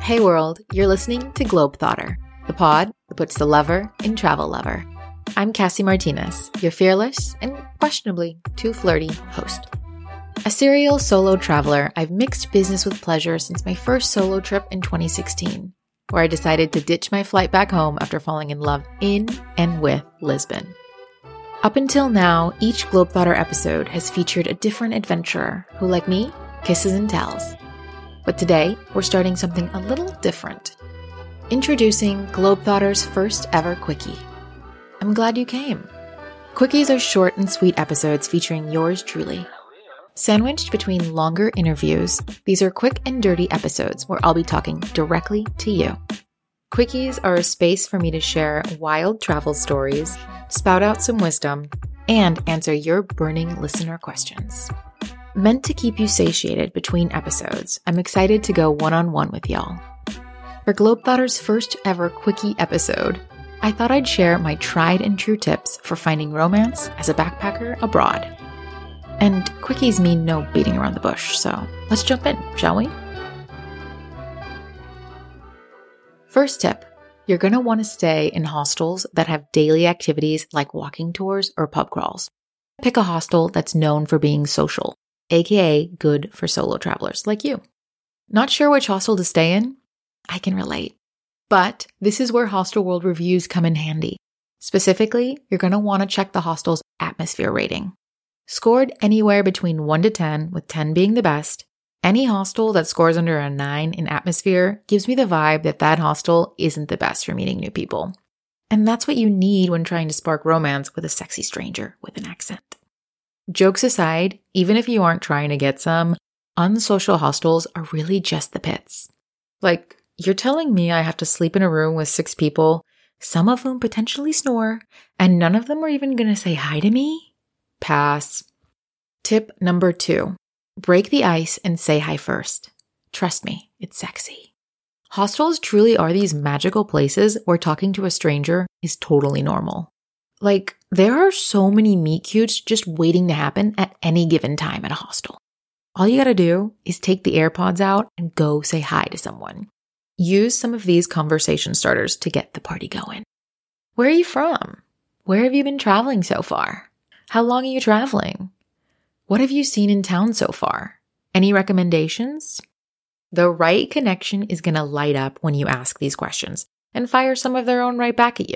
Hey world, you're listening to Globetrotter, the pod that puts the lover in travel lover. I'm Cassie Martinez, your fearless and questionably too flirty host. A serial solo traveler, I've mixed business with pleasure since my first solo trip in 2016, where I decided to ditch my flight back home after falling in love in and with Lisbon. Up until now, each Globetrotter episode has featured a different adventurer who, like me, kisses and tells. But today, we're starting something a little different. Introducing Globetrotter's first ever Quickie. I'm glad you came. Quickies are short and sweet episodes featuring yours truly. Sandwiched between longer interviews, these are quick and dirty episodes where I'll be talking directly to you. Quickies are a space for me to share wild travel stories, spout out some wisdom, and answer your burning listener questions. Meant to keep you satiated between episodes, I'm excited to go one-on-one with y'all. For Globetrotter's first ever Quickie episode, I thought I'd share my tried and true tips for finding romance as a backpacker abroad. And quickies mean no beating around the bush, so let's jump in, shall we? First tip, you're going to want to stay in hostels that have daily activities like walking tours or pub crawls. Pick a hostel that's known for being social, aka good for solo travelers like you. Not sure which hostel to stay in? I can relate. But this is where Hostelworld reviews come in handy. Specifically, you're going to want to check the hostel's atmosphere rating. Scored anywhere between 1 to 10, with 10 being the best, any hostel that scores under a 9 in atmosphere gives me the vibe that that hostel isn't the best for meeting new people. And that's what you need when trying to spark romance with a sexy stranger with an accent. Jokes aside, even if you aren't trying to get some, unsocial hostels are really just the pits. Like, you're telling me I have to sleep in a room with 6 people, some of whom potentially snore, and none of them are even going to say hi to me? Pass. Tip number 2. Break the ice and say hi first. Trust me, it's sexy. Hostels truly are these magical places where talking to a stranger is totally normal. Like, there are so many meet cutes just waiting to happen at any given time at a hostel. All you gotta do is take the AirPods out and go say hi to someone. Use some of these conversation starters to get the party going. Where are you from? Where have you been traveling so far? How long are you traveling? What have you seen in town so far? Any recommendations? The right connection is gonna light up when you ask these questions and fire some of their own right back at you.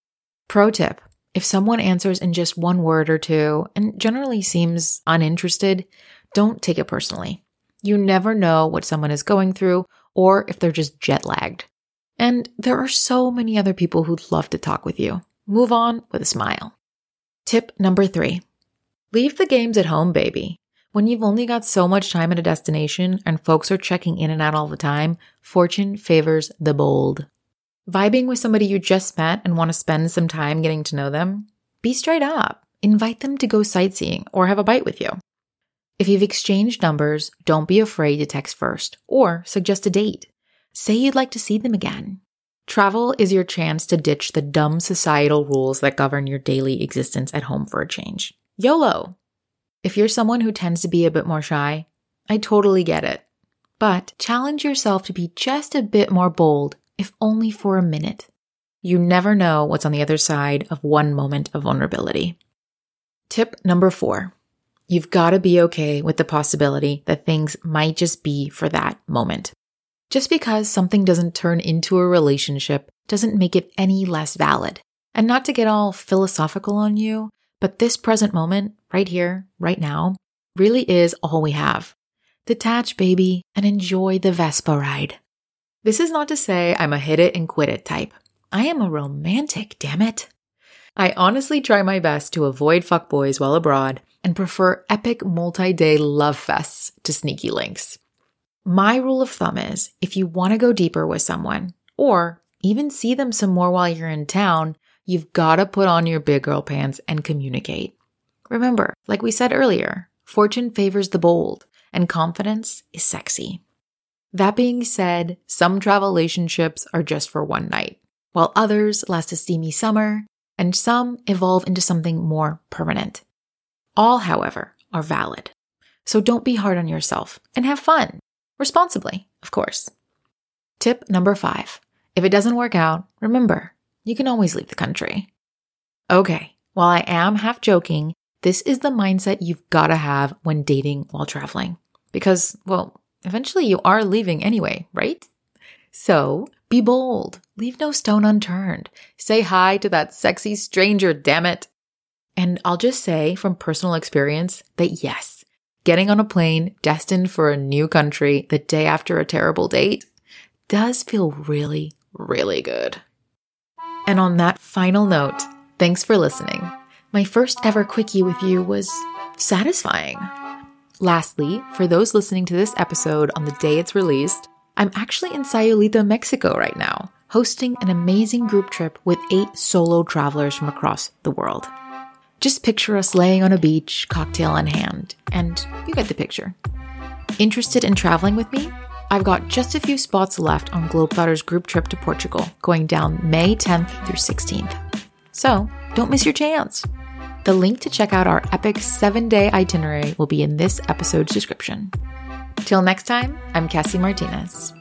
Pro tip. If someone answers in just one word or two and generally seems uninterested, don't take it personally. You never know what someone is going through or if they're just jet lagged. And there are so many other people who'd love to talk with you. Move on with a smile. Tip number 3. Leave the games at home, baby. When you've only got so much time at a destination and folks are checking in and out all the time, fortune favors the bold. Vibing with somebody you just met and want to spend some time getting to know them? Be straight up. Invite them to go sightseeing or have a bite with you. If you've exchanged numbers, don't be afraid to text first or suggest a date. Say you'd like to see them again. Travel is your chance to ditch the dumb societal rules that govern your daily existence at home for a change. YOLO! If you're someone who tends to be a bit more shy, I totally get it. But challenge yourself to be just a bit more bold, if only for a minute. You never know what's on the other side of one moment of vulnerability. Tip number 4. You've got to be okay with the possibility that things might just be for that moment. Just because something doesn't turn into a relationship doesn't make it any less valid. And not to get all philosophical on you, but this present moment, right here, right now, really is all we have. Detach, baby, and enjoy the Vespa ride. This is not to say I'm a hit it and quit it type. I am a romantic, damn it. I honestly try my best to avoid fuckboys while abroad and prefer epic multi-day love fests to sneaky links. My rule of thumb is, if you want to go deeper with someone, or even see them some more while you're in town, you've got to put on your big girl pants and communicate. Remember, like we said earlier, fortune favors the bold, and confidence is sexy. That being said, some travel relationships are just for one night, while others last a steamy summer, and some evolve into something more permanent. All, however, are valid. So don't be hard on yourself and have fun. Responsibly, of course. Tip number 5. If it doesn't work out, remember, you can always leave the country. Okay, while I am half joking, this is the mindset you've got to have when dating while traveling. Because, well, eventually you are leaving anyway, right? So, be bold. Leave no stone unturned. Say hi to that sexy stranger, damn it. And I'll just say from personal experience that yes, getting on a plane destined for a new country the day after a terrible date does feel really, really good. And on that final note, thanks for listening. My first ever quickie with you was satisfying. Lastly, for those listening to this episode on the day it's released, I'm actually in Sayulita, Mexico right now, hosting an amazing group trip with 8 solo travelers from across the world. Just picture us laying on a beach, cocktail in hand, and you get the picture. Interested in traveling with me? I've got just a few spots left on Globetrotter's group trip to Portugal, going down May 10th through 16th. So, don't miss your chance. The link to check out our epic 7-day itinerary will be in this episode's description. Till next time, I'm Cassie Martinez.